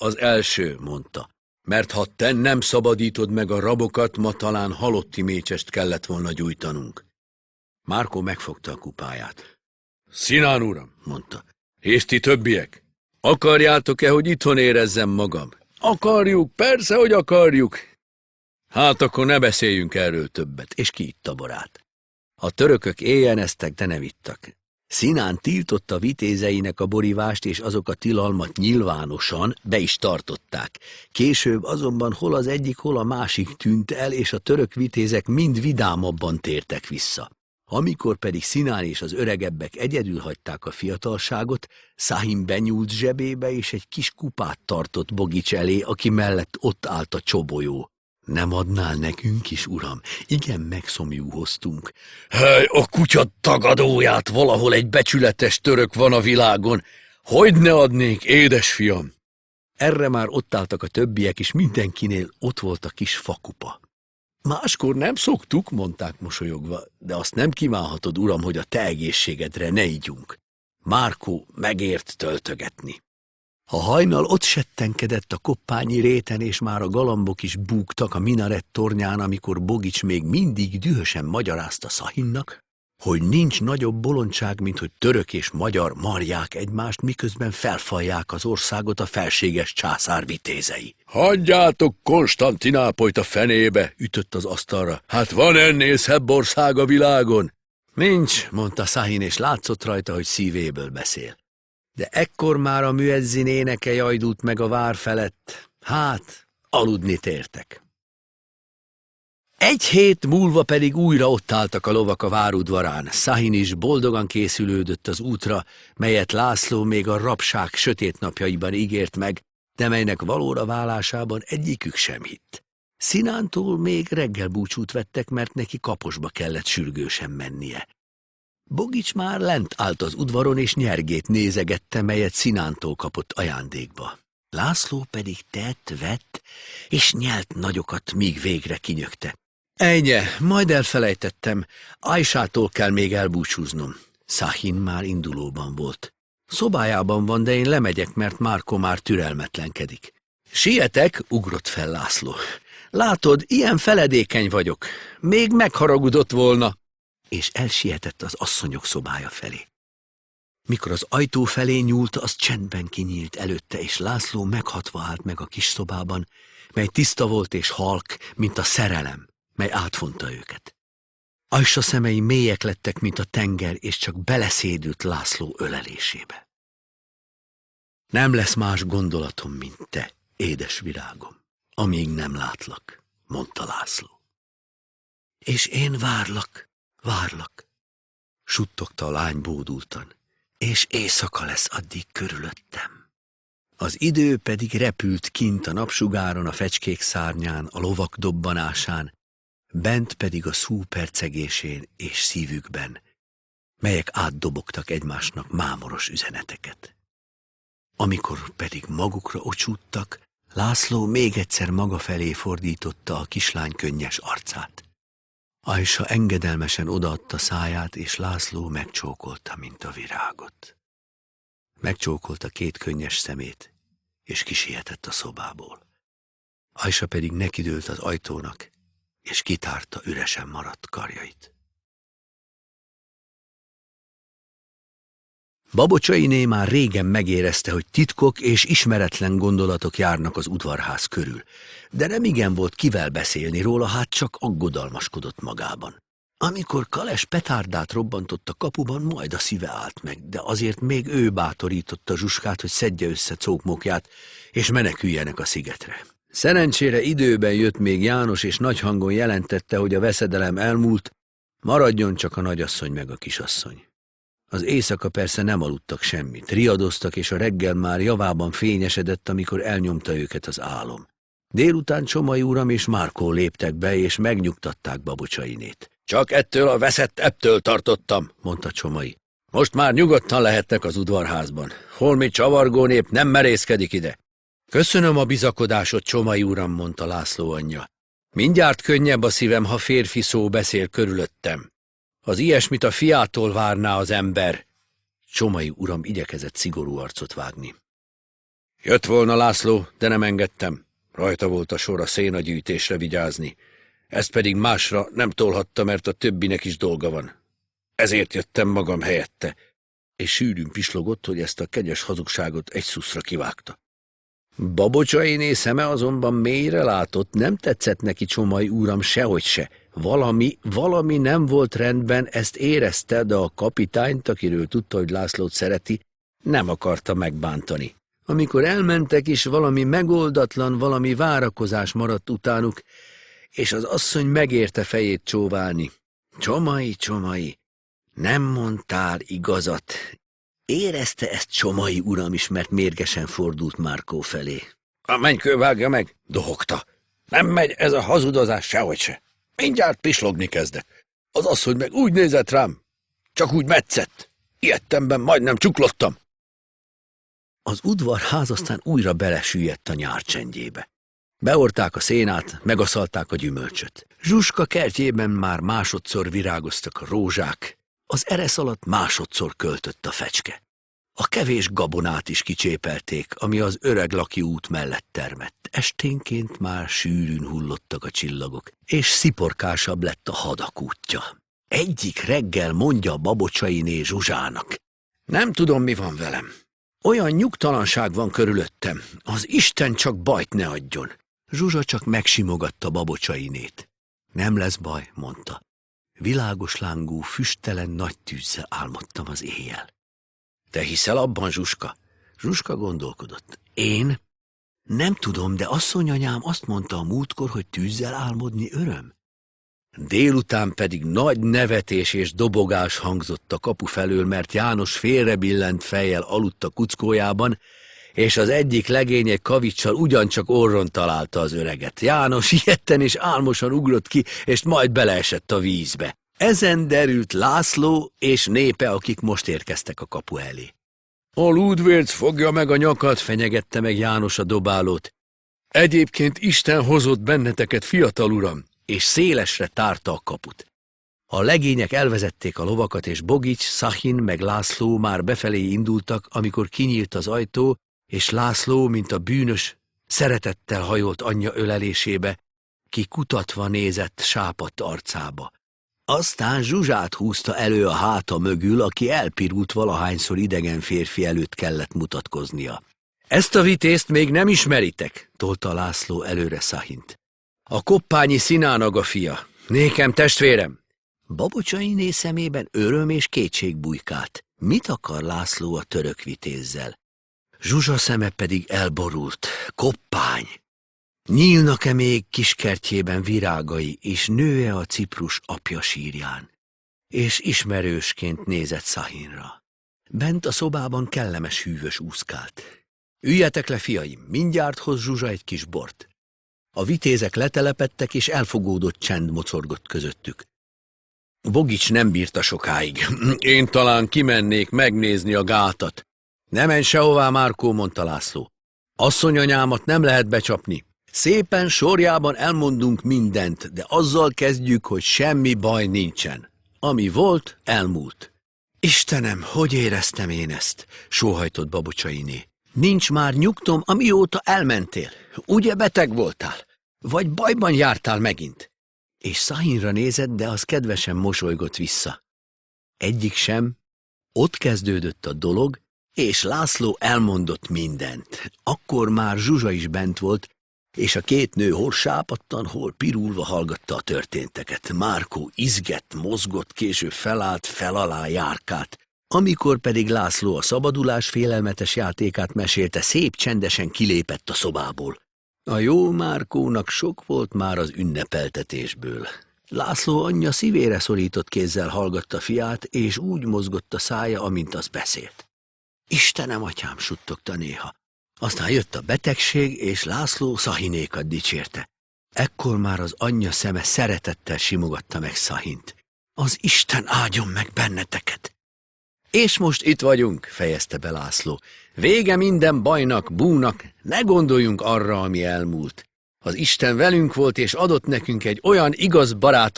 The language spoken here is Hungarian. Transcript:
Az első, mondta, mert ha te nem szabadítod meg a rabokat, ma talán halotti mécsest kellett volna gyújtanunk. Márkó megfogta a kupáját. Sinán uram, mondta, és ti többiek, akarjátok-e, hogy itthon érezzem magam? Akarjuk, persze, hogy akarjuk. Hát akkor ne beszéljünk erről többet, és kiitta borát. A törökök éjjeneztek, de nem ittak. Sinán tiltotta vitézeinek a borivást, és azok a tilalmat nyilvánosan be is tartották. Később azonban hol az egyik, hol a másik tűnt el, és a török vitézek mind vidámabban tértek vissza. Amikor pedig Sinán és az öregebbek egyedül hagyták a fiatalságot, Szahin benyúlt zsebébe, és egy kis kupát tartott Bogics elé, aki mellett ott állt a csobolyó. Nem adnál nekünk is, uram? Igen, megszomjúhoztunk. Hely, a kutya tagadóját, valahol egy becsületes török van a világon. Hogy ne adnék, édesfiam? Erre már ott álltak a többiek, és mindenkinél ott volt a kis fakupa. Máskor nem szoktuk, mondták mosolyogva, de azt nem kívánhatod, uram, hogy a te egészségedre ne igyunk. Márkó megért töltögetni. A hajnal ott settenkedett a koppányi réten, és már a galambok is búgtak a minarett tornyán, amikor Bogics még mindig dühösen magyarázta Szahinnak, hogy nincs nagyobb bolondság, mint hogy török és magyar marják egymást, miközben felfalják az országot a felséges császár vitézei. Hagyjátok Konstantinápolyt a fenébe, ütött az asztalra. Hát van ennél szebb ország a világon? Nincs, mondta Szahin, és látszott rajta, hogy szívéből beszél. De ekkor már a müezzin éneke jajdult meg a vár felett. Hát, aludni tértek. Egy hét múlva pedig újra ott álltak a lovak a várudvarán. Szahin is boldogan készülődött az útra, melyet László még a rabság sötét napjaiban ígért meg, de melynek valóra válásában egyikük sem hitt. Sinántól még reggel búcsút vettek, mert neki Kaposba kellett sürgősen mennie. Bogics már lent állt az udvaron, és nyergét nézegette, melyet Sinántól kapott ajándékba. László pedig vett, és nyelt nagyokat, míg végre kinyögte. Ejnye, majd elfelejtettem, Ajsától kell még elbúcsúznom. Szahin már indulóban volt. Szobájában van, de én lemegyek, mert Márko már türelmetlenkedik. Sietek, ugrott fel László. Látod, ilyen feledékeny vagyok. Még megharagudott volna. És elsietett az asszonyok szobája felé. Mikor az ajtó felé nyúlt, az csendben kinyílt előtte, és László meghatva állt meg a kis szobában, mely tiszta volt és halk, mint a szerelem, mely átfonta őket. Ajsa szemei mélyek lettek, mint a tenger, és csak beleszédült László ölelésébe. Nem lesz más gondolatom, mint te, édes virágom, amíg nem látlak, mondta László. És én várlak, suttogta a lány bódultan, és éjszaka lesz addig körülöttem. Az idő pedig repült kint a napsugáron, a fecskék szárnyán, a lovak dobbanásán, bent pedig a szú percegésén és szívükben, melyek átdobogtak egymásnak mámoros üzeneteket. Amikor pedig magukra ocsúttak, László még egyszer maga felé fordította a kislány könnyes arcát. Ajsa engedelmesen odaadta száját, és László megcsókolta, mint a virágot. Megcsókolta két könnyes szemét, és kisietett a szobából. Ajsa pedig nekidőlt az ajtónak, és kitárta üresen maradt karjait. Babocsainé már régen megérezte, hogy titkok és ismeretlen gondolatok járnak az udvarház körül, de nem igen volt kivel beszélni róla, hát csak aggodalmaskodott magában. Amikor Kales petárdát robbantott a kapuban, majd a szíve állt meg, de azért még ő bátorította Zsuskát, hogy szedje össze cókmokját, és meneküljenek a szigetre. Szerencsére időben jött még János, és nagy hangon jelentette, hogy a veszedelem elmúlt, maradjon csak a nagyasszony meg a kisasszony. Az éjszaka persze nem aludtak semmit, riadoztak, és a reggel már javában fényesedett, amikor elnyomta őket az álom. Délután Csomai uram és Márkó léptek be, és megnyugtatták Babocsainét. Csak ettől a veszett ebbtől tartottam, mondta Csomai. Most már nyugodtan lehettek az udvarházban. Holmi csavargó nép nem merészkedik ide. Köszönöm a bizakodásod, Csomai uram, mondta László anyja. Mindjárt könnyebb a szívem, ha férfi szó beszél körülöttem. Az ilyesmit a fiától várná az ember. Csomai uram igyekezett szigorú arcot vágni. Jött volna László, de nem engedtem. Rajta volt a sor a szénagyűjtésre vigyázni. Ezt pedig másra nem tolhatta, mert a többinek is dolga van. Ezért jöttem magam helyette. És sűrűn pislogott, hogy ezt a kegyes hazugságot egy szuszra kivágta. Babocsainé szeme azonban mélyre látott, nem tetszett neki Csomai úram sehogy se. Valami nem volt rendben, ezt érezte, de a kapitányt, akiről tudta, hogy Lászlót szereti, nem akarta megbántani. Amikor elmentek is, valami megoldatlan, valami várakozás maradt utánuk, és az asszony megérte fejét csóválni. Csomai, nem mondtál igazat. Érezte ezt Csomai uram is, mert mérgesen fordult Márkó felé. A mennykő vágja meg, dohogta. Nem megy ez a hazudozás sehogy se. Mindjárt pislogni kezdett. Az asszony meg úgy nézett rám, csak úgy metszett. Ilyettemben majdnem csuklottam. Az udvarház aztán újra belesüllyedt a nyár csendjébe. Beorták a szénát, megaszalták a gyümölcsöt. Zsuska kertjében már másodszor virágoztak a rózsák, az eresz alatt másodszor költött a fecske. A kevés gabonát is kicsépelték, ami az öreg laki út mellett termett. Esténként már sűrűn hullottak a csillagok, és sziporkásabb lett a hadak útja. Egyik reggel mondja Babocsainé Zsuzsának: nem tudom, mi van velem. Olyan nyugtalanság van körülöttem, az Isten csak bajt ne adjon. Zsuzsa csak megsimogatta Babocsainét. Nem lesz baj, mondta. Világos lángú, füsttelen nagy tűzzel álmodtam az éjjel. Te hiszel abban, Zsuska? Zsuska gondolkodott. Én? Nem tudom, de asszonyanyám azt mondta a múltkor, hogy tűzzel álmodni öröm. Délután pedig nagy nevetés és dobogás hangzott a kapu felől, mert János félrebillent fejjel aludt a kuckójában, és az egyik legény egy kavicsal ugyancsak orron találta az öreget. János ilyetten és álmosan ugrott ki, és majd beleesett a vízbe. Ezen derült László és népe, akik most érkeztek a kapu elé. A lúdvérc fogja meg a nyakat, fenyegette meg János a dobálót. Egyébként Isten hozott benneteket, fiatal uram, és szélesre tárta a kaput. A legények elvezették a lovakat, és Bogics, Szachin meg László már befelé indultak, amikor kinyílt az ajtó, és László, mint a bűnös, szeretettel hajolt anyja ölelésébe, ki kutatva nézett sápadt arcába. Aztán Zsuzsát húzta elő a háta mögül, aki elpirult valahányszor idegen férfi előtt kellett mutatkoznia. Ezt a vitézt még nem ismeritek, tolta László előre Szakhint. A koppányi Szinának a fia, nékem testvérem. Babocsainé szemében öröm és kétség bujkált. Mit akar László a török vitézzel? Zsuzsa szeme pedig elborult. Koppány! Nyílnak-e még kiskertjében virágai, és nő-e a ciprus apja sírján? És ismerősként nézett Szakhinra. Bent a szobában kellemes hűvös úszkált. Üljetek le, fiaim, mindjárt hoz Zsuzsa egy kis bort. A vitézek letelepedtek, és elfogódott csend mocorgott közöttük. Bogics nem bírta sokáig. Én talán kimennék megnézni a gátat. Ne menj sehová, Márkó, mondta László. Asszonyanyámat nem lehet becsapni. Szépen sorjában elmondunk mindent, de azzal kezdjük, hogy semmi baj nincsen. Ami volt, elmúlt. Istenem, hogy éreztem én ezt? Sóhajtott Babocsainé. Nincs már nyugtom, amióta elmentél. Ugye beteg voltál? Vagy bajban jártál megint? És Szakhinra nézett, de az kedvesen mosolygott vissza. Egyik sem. Ott kezdődött a dolog, és László elmondott mindent. Akkor már Zsuzsa is bent volt, és a két nő hol sápadtan, hol pirulva hallgatta a történteket. Márkó izgett, mozgott, később felállt, fel alá járkált. Amikor pedig László a szabadulás félelmetes játékát mesélte, szép csendesen kilépett a szobából. A jó Márkónak sok volt már az ünnepeltetésből. László anyja szívére szorított kézzel hallgatta fiát, és úgy mozgott a szája, amint az beszélt. Istenem, atyám, suttogta néha. Aztán jött a betegség, és László Szakhinékat dicsérte. Ekkor már az anyja szeme szeretettel simogatta meg Szakhint. Az Isten áldjon meg benneteket! És most itt vagyunk, fejezte be László. Vége minden bajnak, búnak, ne gondoljunk arra, ami elmúlt. Az Isten velünk volt, és adott nekünk egy olyan igaz barátot,